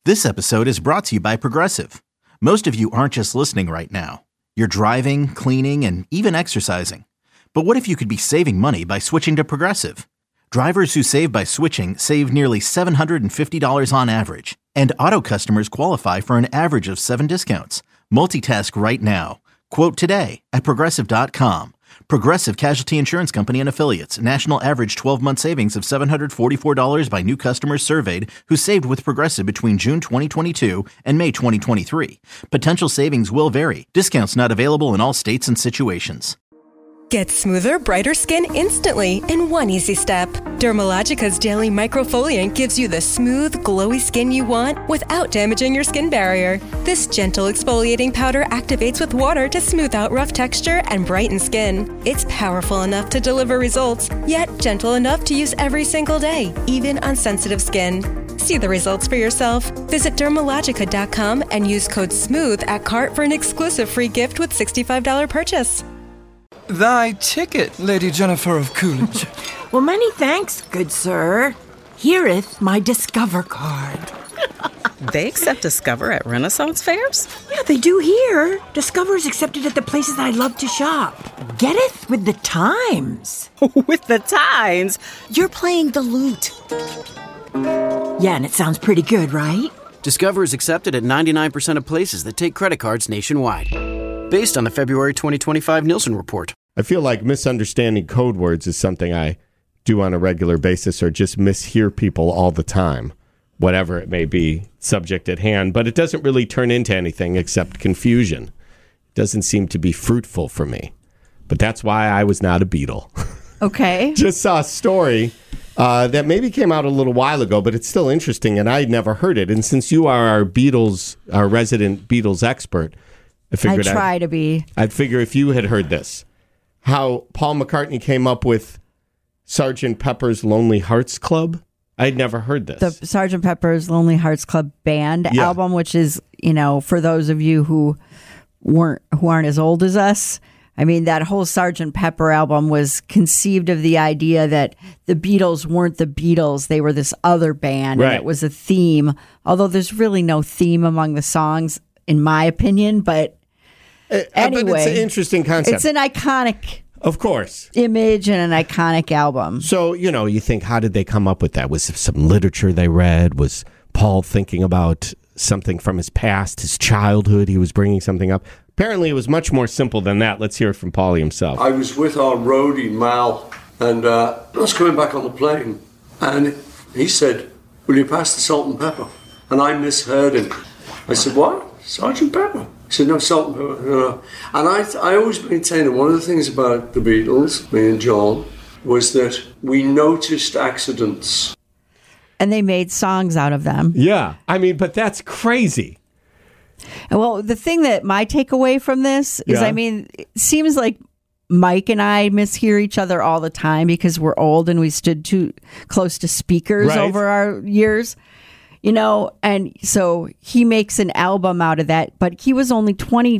This episode is brought to you by Progressive. Most of you aren't just listening right now. You're driving, cleaning, and even exercising. But what if you could be saving money by switching to Progressive? Drivers who save by switching save nearly $750 on average. And auto customers qualify for an average of 7 discounts. Multitask right now. Quote today at Progressive.com. Progressive Casualty Insurance Company and Affiliates. National average 12-month savings of $744 by new customers surveyed who saved with Progressive between June 2022 and May 2023. Potential savings will vary. Discounts not available in all states and situations. Get smoother, brighter skin instantly in one easy step. Dermalogica's Daily Microfoliant gives you the smooth, glowy skin you want without damaging your skin barrier. This gentle exfoliating powder activates with water to smooth out rough texture and brighten skin. It's powerful enough to deliver results, yet gentle enough to use every single day, even on sensitive skin. See the results for yourself. Visit Dermalogica.com and use code SMOOTH at cart for an exclusive free gift with $65 purchase. Thy ticket, Lady Jennifer of Coolidge. Well, many thanks, good sir. Here'th my Discover card. They accept Discover at Renaissance fairs? Yeah, they do here. Discover's accepted at the places I love to shop. Getteth with the times. With the times? You're playing the lute. Yeah, and it sounds pretty good, right? Discover is accepted at 99% of places that take credit cards nationwide. Based on the February 2025 Nielsen report. I feel like misunderstanding code words is something I do on a regular basis or just mishear people all the time, whatever it may be, subject at hand. But it doesn't really turn into anything except confusion. It doesn't seem to be fruitful for me. But that's why I was not a Beatle. Okay. Just saw a story that maybe came out a little while ago, but it's still interesting, and I had never heard it. And since you are our resident Beatles expert, I try to be. I'd figure if you had heard this, how Paul McCartney came up with Sgt. Pepper's Lonely Hearts Club. I'd never heard this. The Sgt. Pepper's Lonely Hearts Club Band album, which is, for those of you who aren't as old as us, I mean, that whole Sgt. Pepper album was conceived of the idea that the Beatles weren't the Beatles. They were this other band. Right. And it was a theme, although there's really no theme among the songs, in my opinion, but anyway, but it's an interesting concept. It's an iconic, of course, image and an iconic album. So, you think, how did they come up with that? Was it some literature they read? Was Paul thinking about something from his past, his childhood? He was bringing something up. Apparently, it was much more simple than that. Let's hear it from Paulie himself. I was with our roadie, Mal, and I was coming back on the plane, and he said, "Will you pass the salt and pepper?" And I misheard him. I said, "What? Sgt. Pepper?" He said, "No, salt and pepper." And I always maintain that one of the things about the Beatles, me and John, was that we noticed accidents. And they made songs out of them. Yeah. I mean, but that's crazy. Well, the thing that my takeaway from this is, it seems like Mike and I mishear each other all the time because we're old and we stood too close to speakers over our years. And so he makes an album out of that, but he was only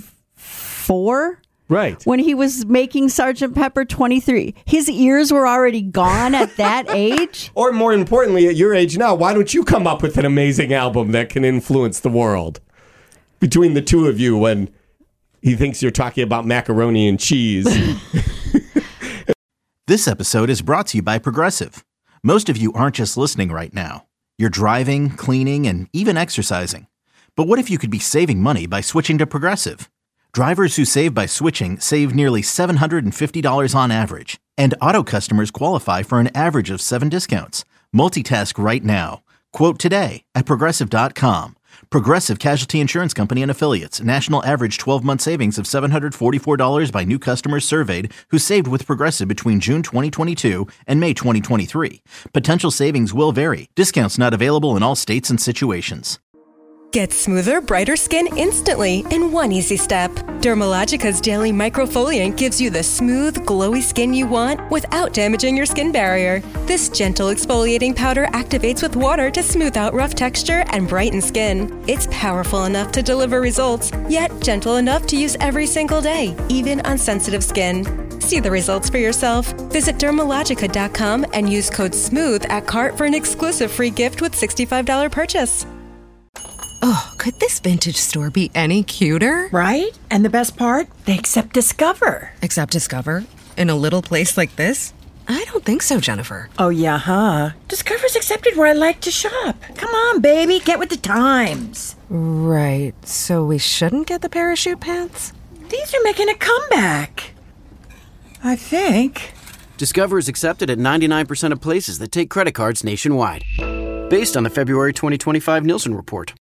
24 when he was making Sgt. Pepper 23. His ears were already gone at that age. Or more importantly, at your age now, why don't you come up with an amazing album that can influence the world? Between the two of you, when he thinks you're talking about macaroni and cheese. This episode is brought to you by Progressive. Most of you aren't just listening right now. You're driving, cleaning, and even exercising. But what if you could be saving money by switching to Progressive? Drivers who save by switching save nearly $750 on average. And auto customers qualify for an average of 7 discounts. Multitask right now. Quote today at Progressive.com. Progressive Casualty Insurance Company and Affiliates. National average 12-month savings of $744 by new customers surveyed who saved with Progressive between June 2022 and May 2023. Potential savings will vary. Discounts not available in all states and situations. Get smoother, brighter skin instantly in one easy step. Dermalogica's Daily Microfoliant gives you the smooth, glowy skin you want without damaging your skin barrier. This gentle exfoliating powder activates with water to smooth out rough texture and brighten skin. It's powerful enough to deliver results, yet gentle enough to use every single day, even on sensitive skin. See the results for yourself. Visit Dermalogica.com and use code SMOOTH at cart for an exclusive free gift with $65 purchase. Oh, could this vintage store be any cuter? Right? And the best part? They accept Discover. Accept Discover? In a little place like this? I don't think so, Jennifer. Oh, yeah, huh? Discover's accepted where I like to shop. Come on, baby, get with the times. Right, so we shouldn't get the parachute pants? These are making a comeback. I think. Discover is accepted at 99% of places that take credit cards nationwide. Based on the February 2025 Nielsen report.